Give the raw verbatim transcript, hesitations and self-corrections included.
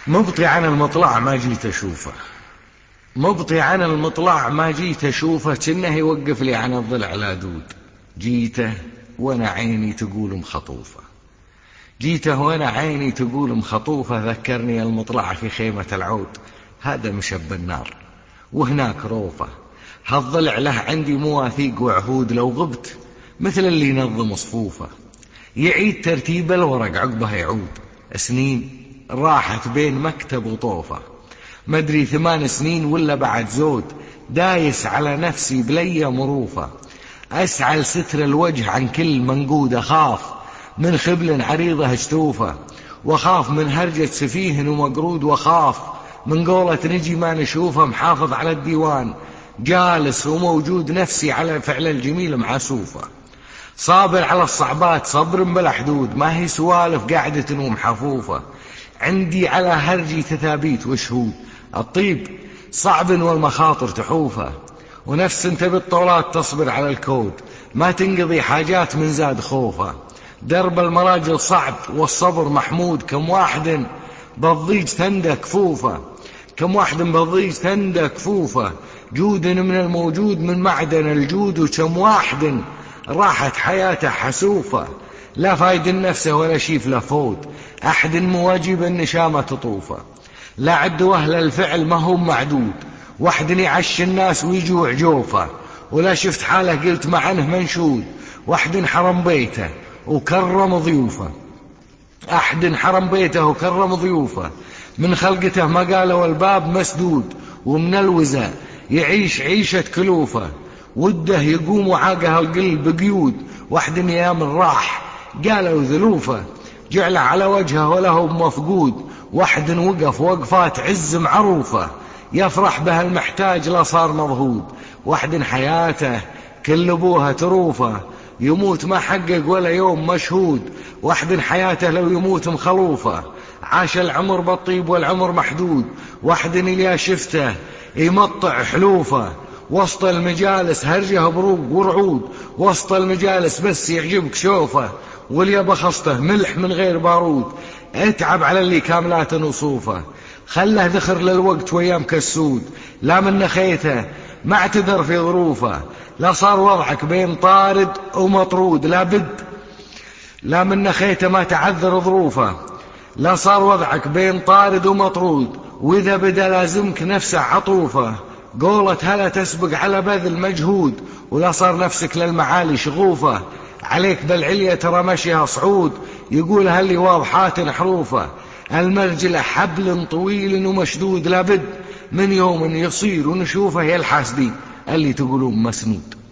مبطي عن المطلع ما جيت أشوفه، مبطي عن المطلع ما جيت أشوفه، كنه يوقف لي عن الضلع لا دود. جيته وانا عيني تقول مخطوفة، جيته وانا عيني تقول مخطوفة. ذكرني المطلع في خيمة العود، هذا مشب النار وهناك روفة. هالضلع له عندي مواثيق وعهود، لو غبت مثل اللي ينظم صفوفه. يعيد ترتيب الورق عقبه يعود، سنين راحت بين مكتب وطوفة. مدري ثمان سنين ولا بعد زود، دايس على نفسي بلي مروفة. أسعى لستر الوجه عن كل منقود، أخاف من خبل عريضه اجتوفة، وخاف من هرجة سفيه ومقرود، وخاف من قولة نجي ما نشوفه. محافظ على الديوان جالس وموجود، نفسي على فعل الجميل معسوفة. صابر على الصعبات صبر بلا حدود، ما هي سوالف قاعدة ومحفوفة. عندي على هرجي تثابيت وشهود، الطيب صعب والمخاطر تحوفه. ونفس انت بالطولات تصبر على الكود، ما تنقضي حاجات من زاد خوفه. درب المراجل صعب والصبر محمود، كم واحد بالضيج تندى كفوفه، كم واحد بالضيج تندى كفوفه. جود من الموجود من معدن الجود، وكم واحد راحت حياته حسوفة. لا فايد نفسه ولا شيف له فوت، أحد مواجب النشامة تطوفه. لا عد وهل الفعل ما هو معدود، واحد يعش الناس ويجوع جوفه. ولا شفت حاله قلت مع عنه منشود، واحد حرم بيته وكرم ضيوفه. أحد حرم بيته وكرم ضيوفه، من خلقته ما قالوا الباب مسدود. ومن الوزاء يعيش عيشة كلوفه، وده يقوم وعاقه القلب قيود. واحد يام راح قالوا ذلوفه، جعله على وجهه وله مفقود. واحد وقف وقفات عز معروفة، يفرح به المحتاج لا صار مضهود. واحد حياته كل ابوها تروفه، يموت ما حقق ولا يوم مشهود. واحد حياته لو يموت مخلوفه، عاش العمر بالطيب والعمر محدود. واحد اللي شفته يمطع حلوفه، وسط المجالس هرجه بروق ورعود. وسط المجالس بس يعجبك شوفه، واللي بخصته ملح من غير بارود. اتعب على اللي كاملات نصوفه، خله ذخر للوقت ويام كالسود. لا من نخيته ما اعتذر في ظروفه، لا صار وضعك بين طارد ومطرود. لا بد لا من نخيته ما تعذر ظروفه، لا صار وضعك بين طارد ومطرود. وإذا بدا لازمك نفسه عطوفة، قولة هلا تسبق على بذل مجهود. ولا صار نفسك للمعالي شغوفة، عليك بالعليا ترى مشيها صعود. يقول هاللي واضحات حروفه، المرجلة حبل طويل ومشدود. لابد من يوم يصير ونشوفه يا الحاسدين اللي تقولون مسنود.